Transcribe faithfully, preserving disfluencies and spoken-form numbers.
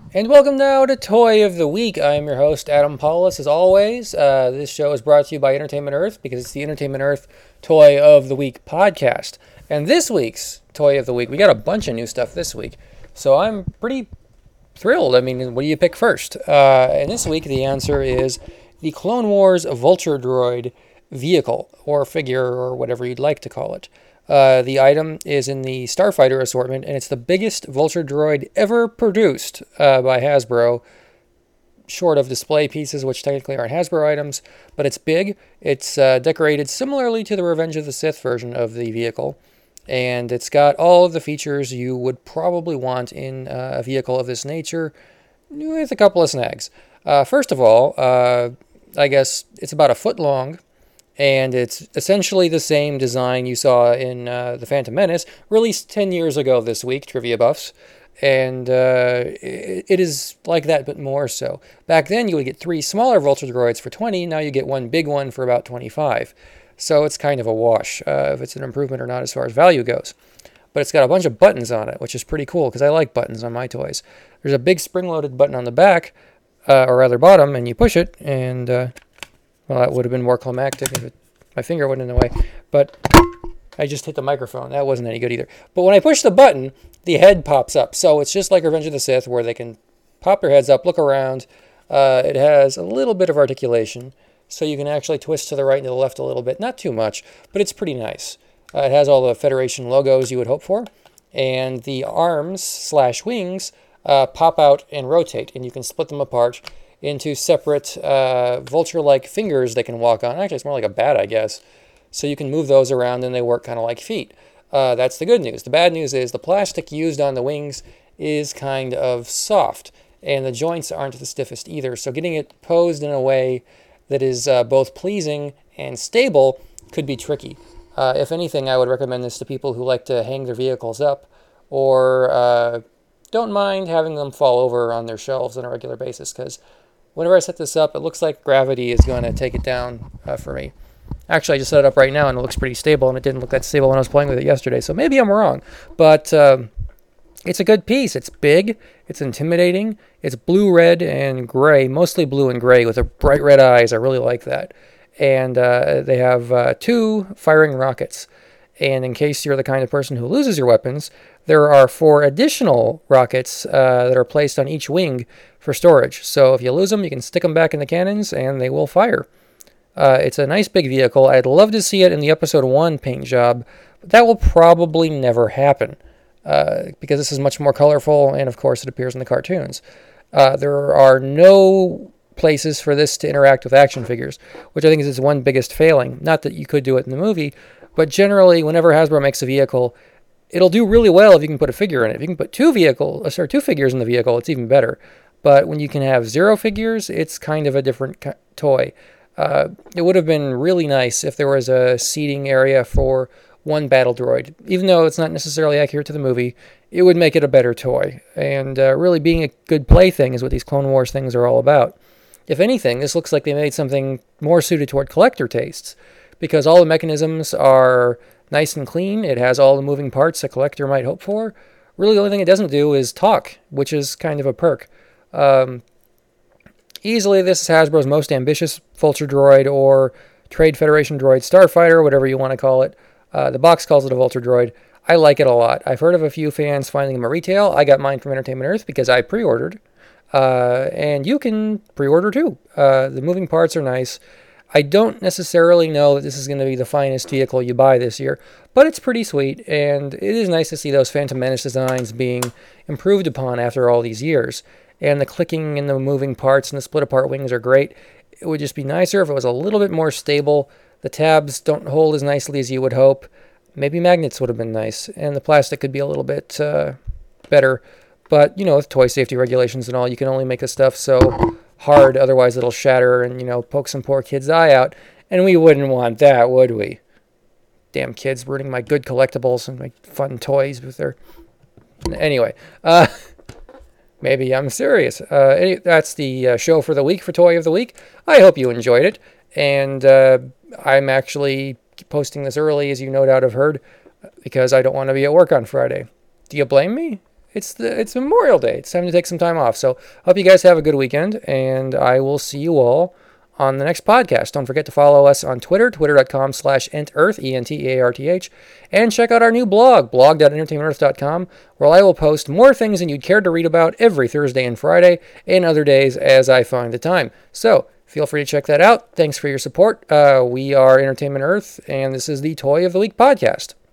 And welcome now to Toy of the Week. I am your host, Adam Paulus, as always. Uh, this show is brought to you by Entertainment Earth because it's the Entertainment Earth Toy of the Week podcast. And this week's Toy of the Week, we got a bunch of new stuff this week. So I'm pretty thrilled. I mean, what do you pick first? Uh, and this week, the answer is the Clone Wars Vulture Droid vehicle, or figure, or whatever you'd like to call it. Uh, the item is in the Starfighter assortment, and it's the biggest Vulture droid ever produced uh, by Hasbro, short of display pieces, which technically aren't Hasbro items, but it's big. It's uh, decorated similarly to the Revenge of the Sith version of the vehicle, and it's got all of the features you would probably want in uh, a vehicle of this nature, with a couple of snags. Uh, first of all, uh, I guess it's about a foot long, and it's essentially the same design you saw in uh, The Phantom Menace, released ten years ago this week, trivia buffs. And uh, it, it is like that, but more so. Back then, you would get three smaller Vulture droids for twenty. Now you get one big one for about twenty-five. So it's kind of a wash, uh, if it's an improvement or not as far as value goes. But it's got a bunch of buttons on it, which is pretty cool, because I like buttons on my toys. There's a big spring-loaded button on the back, uh, or rather bottom, and you push it, and... Uh, Well, that would have been more climactic if it, my finger went in the way. But I just hit the microphone. That wasn't any good either. But when I push the button, the head pops up. So it's just like Revenge of the Sith, where they can pop their heads up, look around. Uh, it has a little bit of articulation, so you can actually twist to the right and to the left a little bit. Not too much, but it's pretty nice. Uh, it has all the Federation logos you would hope for. And the arms slash wings uh, pop out and rotate, and you can split them apart into separate uh, vulture-like fingers they can walk on. Actually, it's more like a bat, I guess. So you can move those around, and they work kind of like feet. Uh, that's the good news. The bad news is the plastic used on the wings is kind of soft, and the joints aren't the stiffest either. So getting it posed in a way that is uh, both pleasing and stable could be tricky. Uh, if anything, I would recommend this to people who like to hang their vehicles up, or uh, don't mind having them fall over on their shelves on a regular basis, because whenever I set this up, it looks like gravity is going to take it down uh, for me. Actually, I just set it up right now, and it looks pretty stable, and it didn't look that stable when I was playing with it yesterday, so maybe I'm wrong. But um, it's a good piece. It's big. It's intimidating. It's blue, red, and gray, mostly blue and gray with a bright red eyes. I really like that. And uh, they have uh, two firing rockets. And in case you're the kind of person who loses your weapons, there are four additional rockets uh, that are placed on each wing for storage. So if you lose them, you can stick them back in the cannons, and they will fire. Uh, it's a nice big vehicle. I'd love to see it in the Episode one paint job, but that will probably never happen, uh, because this is much more colorful, and of course it appears in the cartoons. Uh, there are no places for this to interact with action figures, which I think is its one biggest failing. Not that you could do it in the movie, but generally, whenever Hasbro makes a vehicle, it'll do really well if you can put a figure in it. If you can put two vehicles, or two figures in the vehicle, it's even better. But when you can have zero figures, it's kind of a different toy. Uh, it would have been really nice if there was a seating area for one battle droid. Even though it's not necessarily accurate to the movie, it would make it a better toy. And uh, really being a good plaything is what these Clone Wars things are all about. If anything, this looks like they made something more suited toward collector tastes, because all the mechanisms are nice and clean. It has all the moving parts a collector might hope for. Really, the only thing it doesn't do is talk, which is kind of a perk. Um, easily, this is Hasbro's most ambitious Vulture droid, or Trade Federation droid Starfighter, whatever you want to call it. Uh, the box calls it a Vulture droid. I like it a lot. I've heard of a few fans finding them at retail. I got mine from Entertainment Earth because I pre-ordered. Uh, and you can pre-order too. Uh, the moving parts are nice. I don't necessarily know that this is going to be the finest vehicle you buy this year, but it's pretty sweet, and it is nice to see those Phantom Menace designs being improved upon after all these years. And the clicking and the moving parts and the split-apart wings are great. It would just be nicer if it was a little bit more stable. The tabs don't hold as nicely as you would hope. Maybe magnets would have been nice, and the plastic could be a little bit uh, better. But, you know, with toy safety regulations and all, you can only make the stuff so hard, otherwise it'll shatter and, you know, poke some poor kid's eye out. And we wouldn't want that, would we? Damn kids ruining my good collectibles and my fun toys with their... Anyway, uh, maybe I'm serious. Uh, that's the uh, show for the week for Toy of the Week. I hope you enjoyed it. And uh, I'm actually posting this early, as you no doubt have heard, because I don't want to be at work on Friday. Do you blame me? it's the it's Memorial Day. It's time to take some time off. So hope you guys have a good weekend, and I will see you all on the next podcast. Don't forget to follow us on Twitter, twitter.com slash entearth, E N T E A R T H, and check out our new blog, blog dot entertainment earth dot com, where I will post more things than you'd care to read about every Thursday and Friday, and other days as I find the time. So feel free to check that out. Thanks for your support. Uh, we are Entertainment Earth, and this is the Toy of the Week podcast.